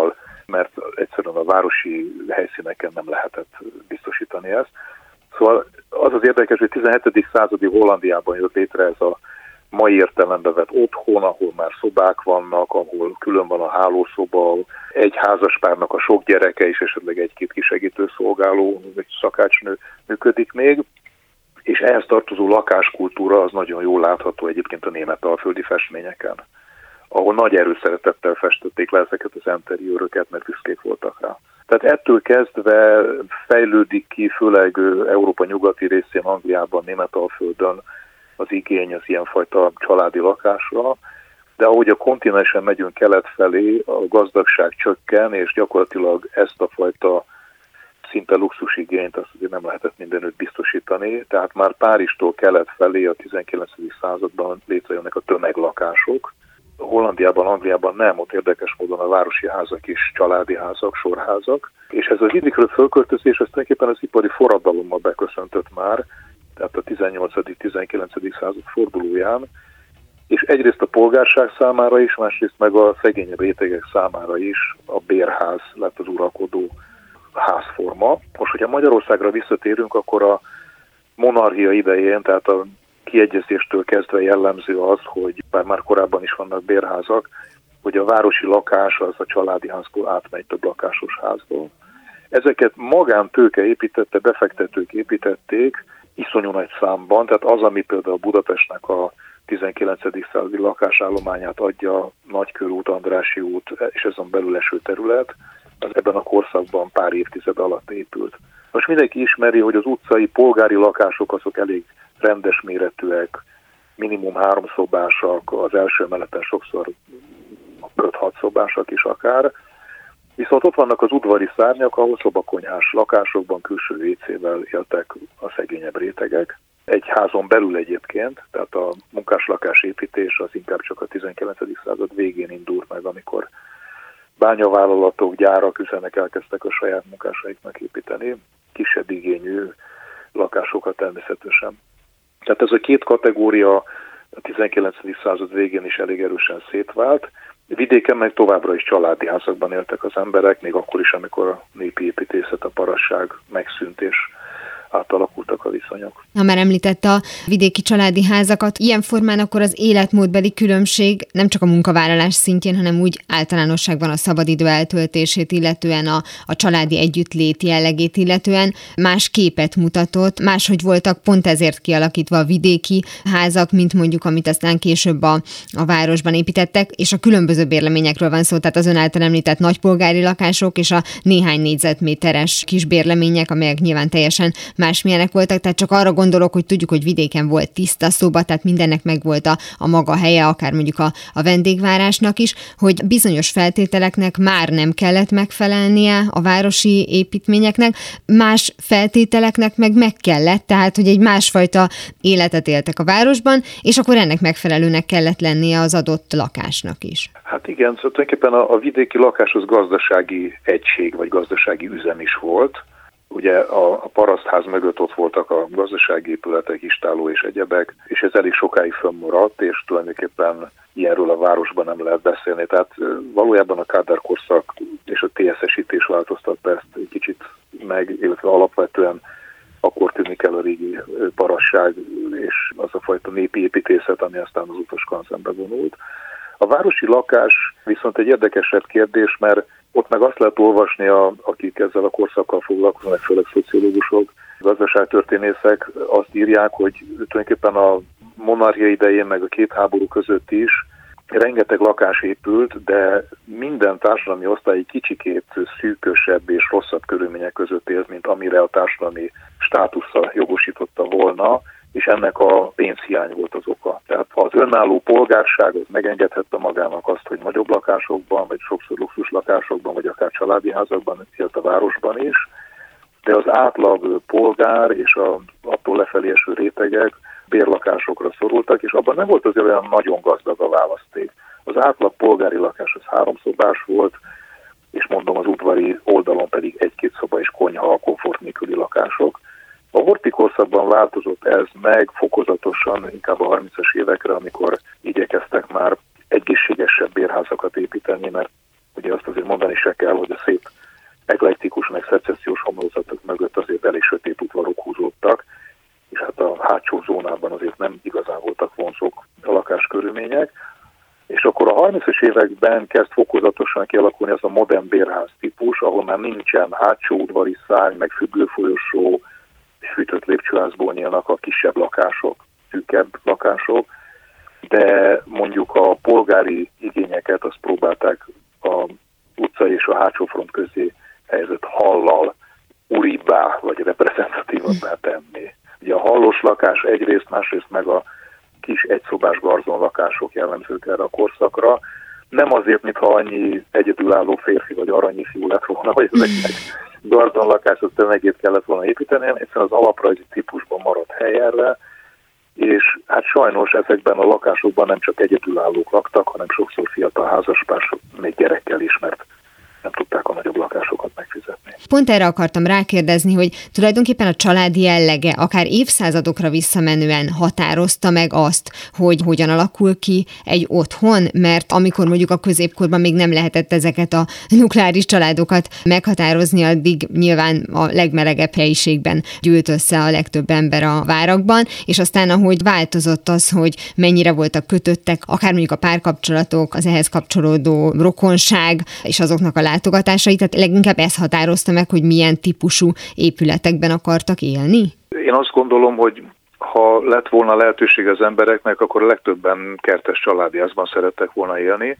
mert egyszerűen a városi helyszíneken nem lehetett biztosítani ezt. Szóval az az érdekes, hogy tizenhetedik századi Hollandiában jött létre ez a mai értelembe vett otthon, ahol már szobák vannak, ahol külön van a hálószoba, egy házaspárnak a sok gyereke és esetleg egy-két kisegítő szolgáló, egy szakácsnő működik még, és ehhez tartozó lakáskultúra az nagyon jól látható egyébként a németalföldi festményeken, ahol nagy erőszeretettel festették le ezeket az interiőröket, mert büszkék voltak rá. Tehát ettől kezdve fejlődik ki, főleg Európa nyugati részén, Angliában, Németalföldön az igény az ilyenfajta családi lakásra, de ahogy a kontinensen megyünk kelet felé, a gazdagság csökken, és gyakorlatilag ezt a fajta szinte luxusigényt azt ugye nem lehetett mindenütt biztosítani, tehát már Párizstól kelet felé a tizenkilencedik században létrejönnek a tömeglakások. Hollandiában, Angliában nem, ott érdekes módon a városi házak is családi házak, sorházak, és ez a vidékről fölköltözés az tulajdonképpen az ipari forradalommal beköszöntött már, tehát a tizennyolcadik-tizenkilencedik század fordulóján, és egyrészt a polgárság számára is, másrészt meg a szegényebb rétegek számára is a bérház lett az uralkodó házforma. Most, hogyha Magyarországra visszatérünk, akkor a monarchia idején, tehát a kiegyezéstől kezdve jellemző az, hogy bár már korábban is vannak bérházak, hogy a városi lakás az a családi házból átmegy több lakásos házból. Ezeket magántőke építette, befektetők építették, iszonyú nagy számban, tehát az, ami például Budapestnek a tizenkilencedik századi lakásállományát adja, Nagykörút, Andrássy út, és ezen belül eső terület, az ebben a korszakban pár évtized alatt épült. Most mindenki ismeri, hogy az utcai polgári lakások azok elég rendes méretűek, minimum háromszobásak, az első emeleten sokszor öt-hat szobásak is akár. Viszont ott vannak az udvari szárnyak, ahol szobakonyhás lakásokban külső vécével éltek a szegényebb rétegek. Egy házon belül egyébként, tehát a munkáslakás építés az inkább csak a tizenkilencedik század végén indult meg, amikor bányavállalatok, gyárak, üzemek elkezdtek a saját munkásaiknak építeni, kisebb igényű lakásokat természetesen. Tehát ez a két kategória a tizenkilencedik század végén is elég erősen szétvált. Vidéken meg továbbra is családi házakban éltek az emberek, még akkor is, amikor a népi építészet, a parasság megszűnt és átalakultak a viszonyok. Ha már említette a vidéki családi házakat, ilyen formán akkor az életmódbeli különbség nem csak a munkavállalás szintjén, hanem úgy általánosságban a szabadidő eltöltését, illetően a, a családi együttlét jellegét, illetően más képet mutatott, máshogy voltak pont ezért kialakítva a vidéki házak, mint mondjuk, amit aztán később a, a városban építettek, és a különböző bérleményekről van szó, tehát az ön által említett nagypolgári lakások és a néhány négyzetméteres kis bérlemények, amelyek nyilván teljesen másmilyenek voltak, tehát csak arra gondolok, hogy tudjuk, hogy vidéken volt tiszta szoba, tehát mindennek megvolt a, a maga helye, akár mondjuk a, a vendégvárásnak is, hogy bizonyos feltételeknek már nem kellett megfelelnie a városi építményeknek, más feltételeknek meg meg kellett, tehát hogy egy másfajta életet éltek a városban, és akkor ennek megfelelőnek kellett lennie az adott lakásnak is. Hát igen, szóval tulajdonképpen a, a vidéki lakás az gazdasági egység, vagy gazdasági üzem is volt. Ugye a, a parasztház mögött ott voltak a gazdasági épületek, istálló és egyebek, és ez elég sokáig fönnmaradt, és tulajdonképpen ilyenről a városban nem lehet beszélni. Tehát valójában a Kádár korszak és a té es es-ítés változtatta ezt egy kicsit meg, illetve alapvetően akkor tűnik el a régi parasság és az a fajta népi építészet, ami aztán az utaskanzenbe vonult. A városi lakás viszont egy érdekesebb kérdés, mert ott meg azt lehet olvasni, a, akik ezzel a korszakkal foglalkoznak, főleg szociológusok, gazdaságtörténészek, azt írják, hogy tulajdonképpen a monarchia idején, meg a két háború között is rengeteg lakás épült, de minden társadalmi osztály egy kicsikét szűkösebb és rosszabb körülmények között élt, mint amire a társadalmi státusza jogosította volna, és ennek a pénzhiány volt az oka. Tehát ha az önálló polgárság az megengedhette magának azt, hogy nagyobb lakásokban, vagy sokszor luxus lakásokban, vagy akár családi házakban élt a városban is, de az átlag polgár és a, attól lefelé eső rétegek bérlakásokra szorultak, és abban nem volt azért olyan nagyon gazdag a választék. Az átlag polgári lakás az háromszobás volt, és mondom az udvari oldalon pedig egy-két szoba és konyha a komfort nélküli lakások. A Horthy korszakban változott ez meg fokozatosan, inkább a harmincas évekre, amikor igyekeztek már egészségesebb bérházakat építeni, mert ugye azt azért mondanunk mondani se kell, hogy a szép eklektikus, meg szecessziós homlokzatok mögött azért elég sötét udvarok húzódtak, és hát a hátsó zónában azért nem igazán voltak vonzók a lakáskörülmények. És akkor a harmincas években kezd fokozatosan kialakulni ez a modern bérház típus, ahol már nincsen hátsó udvari szárny, meg függőfolyosó, fűtött lépcsőházból nyílnak a kisebb lakások, szűkebb lakások, de mondjuk a polgári igényeket azt próbálták a utca és a hátsó front közé helyezett hallal uribbá, vagy reprezentatívabbá tenni. Ugye a hallos lakás egyrészt, másrészt meg a kis egyszobás garzon lakások jellemzők erre a korszakra. Nem azért, mintha annyi egyedülálló férfi vagy aranyi fiú lett volna, hogy ezeknek garzon lakások tömegét kellett volna építeni, egyszerűen az alaprajzi típusban maradt hely erre, és hát sajnos ezekben a lakásokban nem csak egyedülállók laktak, hanem sokszor fiatal házaspársok, még gyerekkel is, mert nem tudták a nagyobb lakásokat megfizetni. Pont erre akartam rákérdezni, hogy tulajdonképpen a családi jellege akár évszázadokra visszamenően határozta meg azt, hogy hogyan alakul ki egy otthon, mert amikor mondjuk a középkorban még nem lehetett ezeket a nukleáris családokat meghatározni, addig nyilván a legmelegebb helyiségben gyűlt össze a legtöbb ember a várakban, és aztán ahogy változott az, hogy mennyire voltak kötöttek, akár mondjuk a párkapcsolatok, az ehhez kapcsolódó rokonság, és azoknak a látogatásai, tehát leginkább ez határozta meg, hogy milyen típusú épületekben akartak élni? Én azt gondolom, hogy ha lett volna lehetőség az embereknek, akkor a legtöbben kertes családházban szerettek volna élni,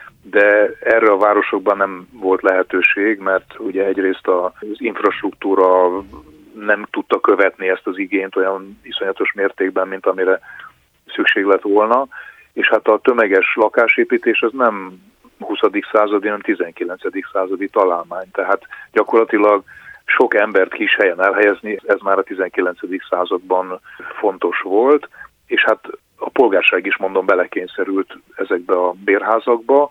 de erre a városokban nem volt lehetőség, mert ugye egyrészt az infrastruktúra nem tudta követni ezt az igényt olyan iszonyatos mértékben, mint amire szükség lett volna, és hát a tömeges lakásépítés az nem huszadik századi, hanem tizenkilencedik századi találmány. Tehát gyakorlatilag sok embert kis helyen elhelyezni, ez már a tizenkilencedik században fontos volt, és hát a polgárság is, mondom, belekényszerült ezekbe a bérházakba,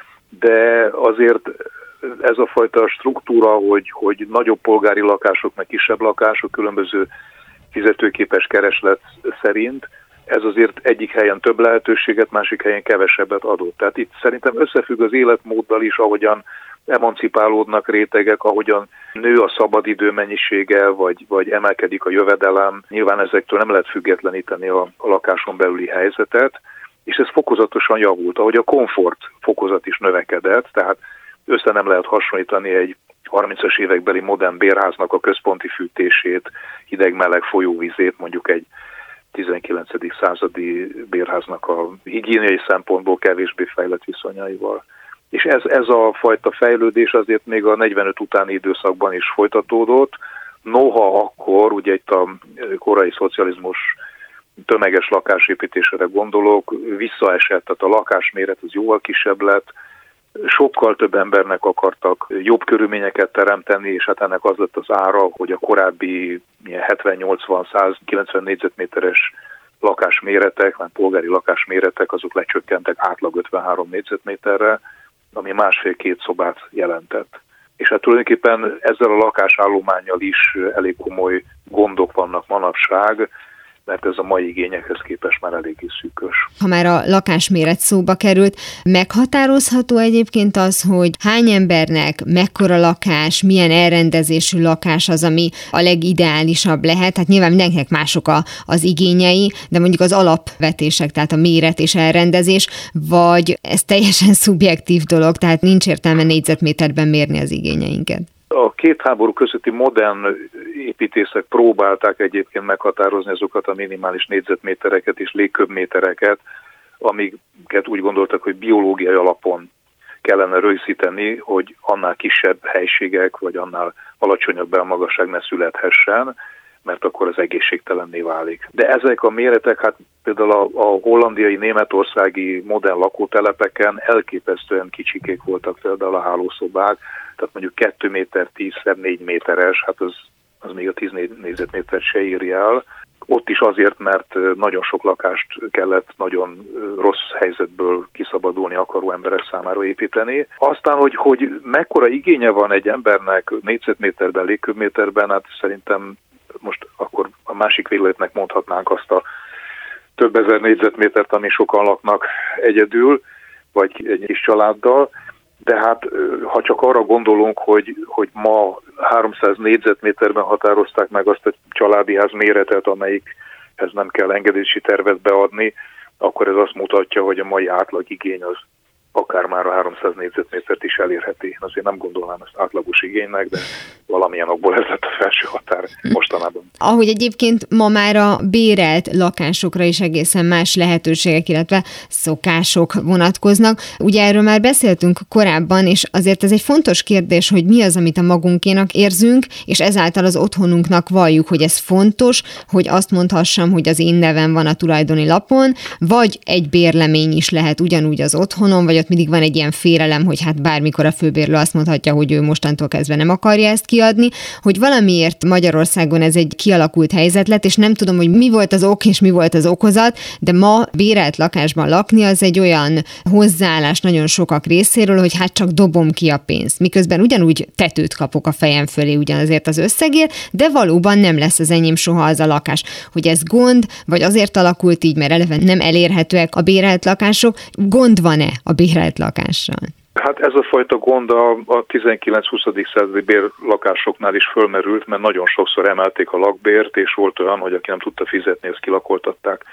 de azért ez a fajta struktúra, hogy, hogy nagyobb polgári lakások, meg kisebb lakások, különböző fizetőképes kereslet szerint, ez azért egyik helyen több lehetőséget, másik helyen kevesebbet adott. Tehát itt szerintem összefügg az életmóddal is, ahogyan emancipálódnak rétegek, ahogyan nő a szabadidő mennyisége, vagy, vagy emelkedik a jövedelem. Nyilván ezektől nem lehet függetleníteni a, a lakáson belüli helyzetet, és ez fokozatosan javult, ahogy a komfort fokozat is növekedett, tehát össze nem lehet hasonlítani egy harmincas évekbeli modern bérháznak a központi fűtését, hideg-meleg folyóvizét, mondjuk egy tizenkilencedik századi bérháznak a higiéniai szempontból kevésbé fejlett viszonyaival. És ez, ez a fajta fejlődés azért még a negyvenöt utáni időszakban is folytatódott, noha akkor, ugye itt a korai szocializmus tömeges lakásépítésére gondolok, visszaesett, tehát a lakásméret az jóval kisebb lett, sokkal több embernek akartak jobb körülményeket teremteni, és hát ennek az lett az ára, hogy a korábbi hetven-nyolcvan-száz-kilencven négyzetméteres lakásméretek, vagy polgári lakásméretek, azok lecsökkentek átlag ötvenhárom négyzetméterre, ami másfél-két szobát jelentett. És hát tulajdonképpen ezzel a lakásállománnyal is elég komoly gondok vannak manapság, mert ez a mai igényekhez képest már eléggé szűkös. Ha már a lakásméret szóba került, meghatározható egyébként az, hogy hány embernek mekkora lakás, milyen elrendezésű lakás az, ami a legideálisabb lehet. Hát nyilván mindenkinek mások a, az igényei, de mondjuk az alapvetések, tehát a méret és elrendezés, vagy ez teljesen szubjektív dolog, tehát nincs értelme négyzetméterben mérni az igényeinket. A két háború közötti modern építészek próbálták egyébként meghatározni azokat a minimális négyzetmétereket és légköbmétereket, amiket úgy gondoltak, hogy biológiai alapon kellene rögzíteni, hogy annál kisebb helységek, vagy annál alacsonyabb belmagasság ne születhessen, mert akkor az egészségtelenné válik. De ezek a méretek, hát például a, a hollandiai, németországi modern lakótelepeken elképesztően kicsikék voltak például a hálószobák, tehát mondjuk kettő méter tízszer négy méteres, hát az, az még a tíz négyzetmétert se írja el. Ott is azért, mert nagyon sok lakást kellett nagyon rossz helyzetből kiszabadulni akaró emberek számára építeni. Aztán, hogy, hogy mekkora igénye van egy embernek négyzetméterben, légköbméterben, hát szerintem most akkor a másik végletnek mondhatnánk azt a több ezer négyzetmétert, ami sokan laknak egyedül, vagy egy kis családdal, De hát ha csak arra gondolunk, hogy, hogy ma háromszáz négyzetméterben határozták meg azt a családi ház méretet, amelyikhez nem kell engedélyezési tervet beadni, akkor ez azt mutatja, hogy a mai átlagigény az akár már a háromszáz négyzetmétert is elérheti. Azért nem gondolnám ezt átlagos igénynek, de valamilyen okból ez lett a felső határ mostanában. Ahogy egyébként ma már a bérelt lakásokra is egészen más lehetőségek, illetve szokások vonatkoznak. Ugye erről már beszéltünk korábban, és azért ez egy fontos kérdés, hogy mi az, amit a magunkénak érzünk, és ezáltal az otthonunknak valljuk, hogy ez fontos, hogy azt mondhassam, hogy az én nevem van a tulajdoni lapon, vagy egy bérlemény is lehet ugyanúgy az otthonom, vagy ott mindig van egy ilyen félelem, hogy hát bármikor a főbérlő azt mondhatja, hogy ő mostantól kezdve nem akarja ezt kiadni, hogy valamiért Magyarországon ez egy kialakult helyzet lett, és nem tudom, hogy mi volt az ok és mi volt az okozat, de ma bérelt lakásban lakni az egy olyan hozzáállás nagyon sokak részéről, hogy hát csak dobom ki a pénzt. Miközben ugyanúgy tetőt kapok a fejem fölé ugyanazért az összegért, de valóban nem lesz az enyém soha az a lakás. Hogy ez gond, vagy azért alakult így, mert eleve nem elérhetőek a bérelt lakások, gond van-e a bérelt lakással? Hát ez a fajta gond a, a tizenkilenc-huszadik századi bérlakásoknál is fölmerült, mert nagyon sokszor emelték a lakbért, és volt olyan, hogy aki nem tudta fizetni, ezt kilakoltatták.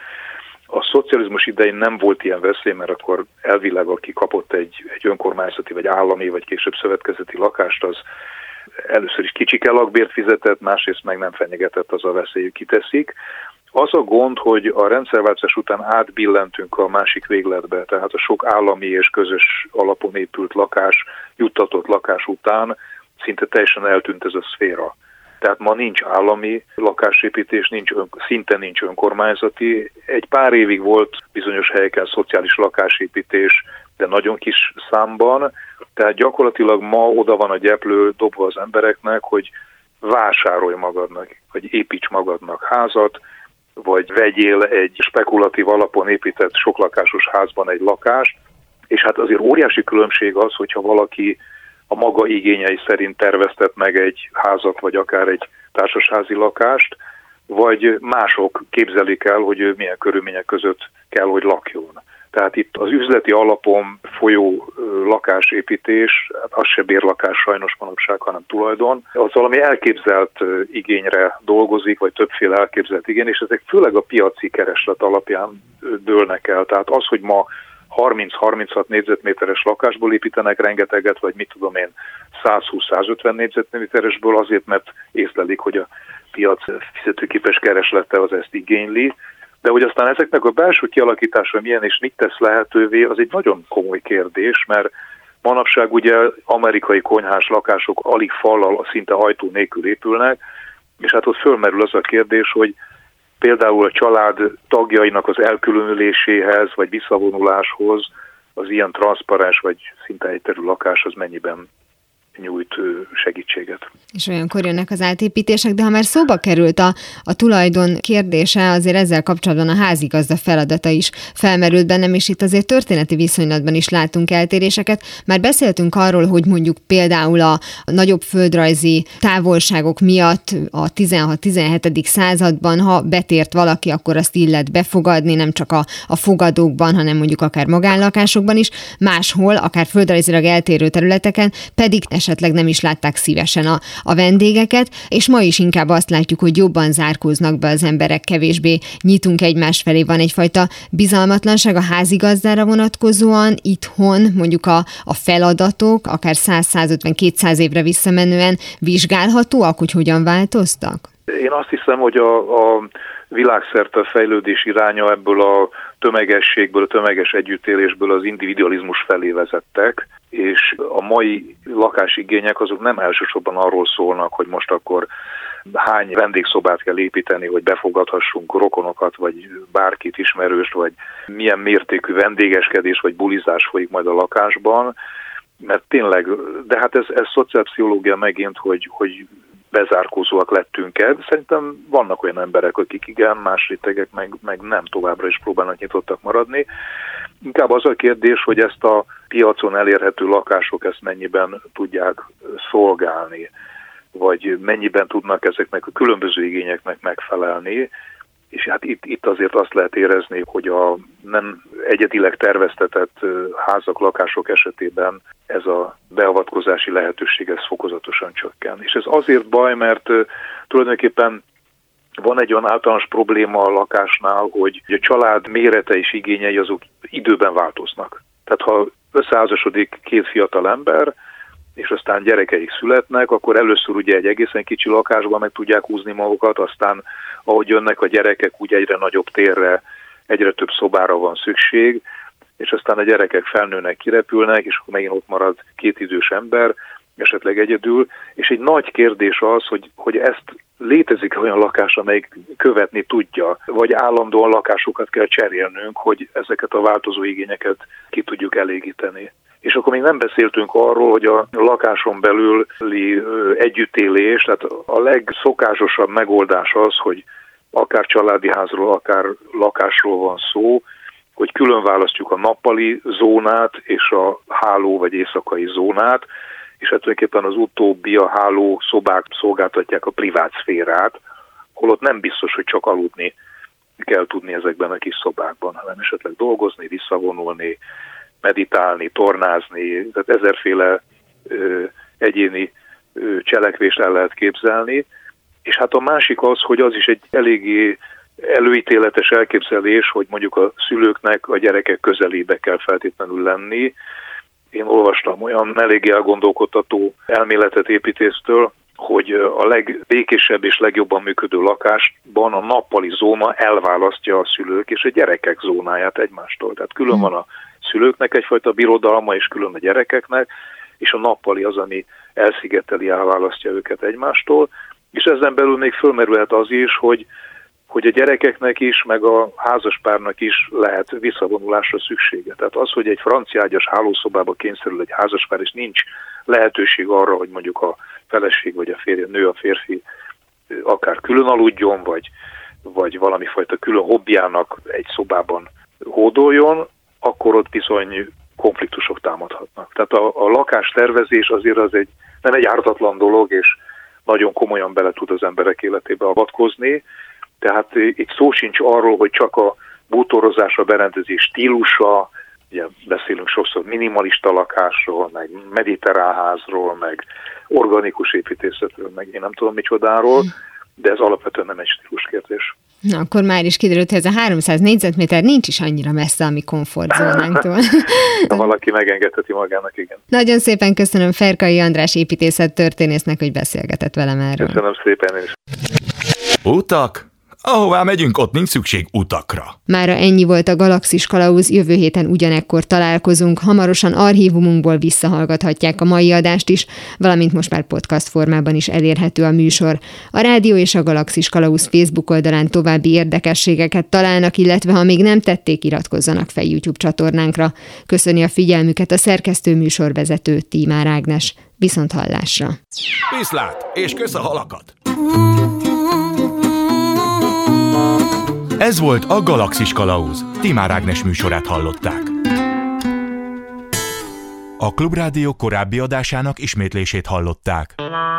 A szocializmus idején nem volt ilyen veszély, mert akkor elvileg aki kapott egy, egy önkormányzati, vagy állami, vagy később szövetkezeti lakást, az először is kicsike lakbért fizetett, másrészt meg nem fenyegetett az a veszély, hogy kiteszik. Az a gond, hogy a rendszerváltás után átbillentünk a másik végletbe, tehát a sok állami és közös alapon épült lakás, juttatott lakás után szinte teljesen eltűnt ez a szféra. Tehát ma nincs állami lakásépítés, nincs ön, szinte nincs önkormányzati. Egy pár évig volt bizonyos helyeken szociális lakásépítés, de nagyon kis számban. Tehát gyakorlatilag ma oda van a gyeplő dobva az embereknek, hogy vásárolj magadnak, vagy építs magadnak házat, vagy vegyél egy spekulatív alapon épített soklakásos házban egy lakást, és hát azért óriási különbség az, hogyha valaki a maga igényei szerint terveztet meg egy házat, vagy akár egy társasházi lakást, vagy mások képzelik el, hogy ő milyen körülmények között kell, hogy lakjon. Tehát itt az üzleti alapon folyó lakásépítés, az se bérlakás sajnos manapság, hanem tulajdon, az valami elképzelt igényre dolgozik, vagy többféle elképzelt igény, és ezek főleg a piaci kereslet alapján dőlnek el. Tehát az, hogy ma harminc-harminchat négyzetméteres lakásból építenek rengeteget, vagy mit tudom én, százhúsz-százötven négyzetméteresből azért, mert észlelik, hogy a piac fizetőképes kereslete az ezt igényli, de hogy aztán ezeknek a belső kialakítása milyen és mit tesz lehetővé, az egy nagyon komoly kérdés, mert manapság ugye amerikai konyhás lakások alig fallal, szinte ajtó nélkül épülnek, és hát ott fölmerül az a kérdés, hogy például a család tagjainak az elkülönüléséhez, vagy visszavonuláshoz az ilyen transzparens, vagy szinte egyterű lakás az mennyiben nyújt segítséget. És olyankor jönnek az átépítések, de ha már szóba került a, a tulajdon kérdése, azért ezzel kapcsolatban a házigazda feladata is felmerült bennem, és itt azért történeti viszonylatban is látunk eltéréseket. Már beszéltünk arról, hogy mondjuk például a, a nagyobb földrajzi távolságok miatt a tizenhat-tizenhetedik században, ha betért valaki, akkor azt illet befogadni, nem csak a, a fogadókban, hanem mondjuk akár magánlakásokban is, máshol, akár földrajzilag eltérő területeken, pedig esetleg nem is látták szívesen a, a vendégeket, és ma is inkább azt látjuk, hogy jobban zárkóznak be az emberek, kevésbé nyitunk egymás felé, van egyfajta bizalmatlanság a házigazdára vonatkozóan, itthon mondjuk a, a feladatok, akár száz-százötven-kétszáz évre visszamenően vizsgálhatóak, hogy hogyan változtak? Én azt hiszem, hogy a, a világszerte fejlődés iránya ebből a tömegességből, a tömeges együttélésből az individualizmus felé vezettek, és a mai lakásigények azok nem elsősorban arról szólnak, hogy most akkor hány vendégszobát kell építeni, hogy befogadhassunk rokonokat, vagy bárkit ismerőst, vagy milyen mértékű vendégeskedés, vagy bulizás folyik majd a lakásban, mert tényleg, de hát ez, ez szociálpszichológia megint, hogy, hogy bezárkózóak lettünk-e. Szerintem vannak olyan emberek, akik igen, más rétegek meg, meg nem, továbbra is próbálnak nyitottak maradni. Inkább az a kérdés, hogy ezt a piacon elérhető lakások ezt mennyiben tudják szolgálni, vagy mennyiben tudnak ezeknek a különböző igényeknek megfelelni. és hát itt, itt azért azt lehet érezni, hogy a nem egyedileg terveztetett házak, lakások esetében ez a beavatkozási lehetőség ez fokozatosan csökken. És ez azért baj, mert tulajdonképpen van egy olyan általános probléma a lakásnál, hogy a család mérete és igényei azok időben változnak. Tehát ha összeházasodik két fiatal ember, és aztán gyerekeik születnek, akkor először ugye egy egészen kicsi lakásban meg tudják húzni magukat, aztán ahogy jönnek a gyerekek, úgy egyre nagyobb térre, egyre több szobára van szükség, és aztán a gyerekek felnőnek, kirepülnek, és akkor megint ott marad két idős ember, esetleg egyedül, és egy nagy kérdés az, hogy, hogy ezt létezik olyan lakás, amelyik követni tudja, vagy állandóan lakásokat kell cserélnünk, hogy ezeket a változó igényeket ki tudjuk elégíteni. És akkor még nem beszéltünk arról, hogy a lakáson belüli együttélés, tehát a legszokásosabb megoldás az, hogy akár családi házról, akár lakásról van szó, hogy külön választjuk a nappali zónát és a háló vagy éjszakai zónát, és hát tulajdonképpen az utóbbi a háló szobák szolgáltatják a privát szférát, holott nem biztos, hogy csak aludni kell tudni ezekben a kis szobákban, hanem esetleg dolgozni, visszavonulni, meditálni, tornázni, tehát ezerféle ö, egyéni ö, cselekvést el lehet képzelni. És hát a másik az, hogy az is egy eléggé előítéletes elképzelés, hogy mondjuk a szülőknek a gyerekek közelébe kell feltétlenül lenni. Én olvastam olyan eléggé elgondolkodtató elméletet építésztől, hogy a legbékésebb és legjobban működő lakásban a nappali zóna elválasztja a szülők és a gyerekek zónáját egymástól. Tehát külön van a szülőknek egyfajta birodalma, és külön a gyerekeknek, és a nappali az, ami elszigeteli, elválasztja őket egymástól. És ezen belül még fölmerülhet az is, hogy, hogy a gyerekeknek is, meg a házaspárnak is lehet visszavonulásra szüksége. Tehát az, hogy egy franciágyas hálószobába kényszerül egy házaspár, és nincs lehetőség arra, hogy mondjuk a feleség vagy a férje, nő, a férfi akár külön aludjon, vagy, vagy valami fajta külön hobbiának egy szobában hódoljon, akkor ott bizony konfliktusok támadhatnak. Tehát a, a lakástervezés azért az egy, nem egy ártatlan dolog, és nagyon komolyan bele tud az emberek életébe avatkozni. Tehát itt szó sincs arról, hogy csak a bútorozás, a berendezés stílusa, ugye beszélünk sokszor minimalista lakásról, meg mediterrán házról, meg organikus építészetről, meg én nem tudom micsodáról, de ez alapvetően nem egy stíluskérdés. Na, akkor már is kiderült, hogy ez a háromszáz négyzetméter nincs is annyira messze a mi komfortzónánktól. Ha valaki megengedheti magának, igen. Nagyon szépen köszönöm Ferkai András építészettörténésznek, hogy beszélgetett velem erről. Köszönöm szépen is. Utak? Ahová megyünk, ott nincs szükség utakra. Mára ennyi volt a Galaxis Kalauz, jövő héten ugyanekkor találkozunk, hamarosan archívumunkból visszahallgathatják a mai adást is, valamint most már podcast formában is elérhető a műsor. A Rádió és a Galaxis Kalauz Facebook oldalán további érdekességeket találnak, illetve ha még nem tették, iratkozzanak fel YouTube csatornánkra. Köszöni a figyelmüket a szerkesztő műsorvezető Tímár Ágnes. Viszont hallásra! Viszlát, és kösz a halakat! Ez volt a Galaxis Kalauz. Tímár Ágnes műsorát hallották. A Klubrádió korábbi adásának ismétlését hallották.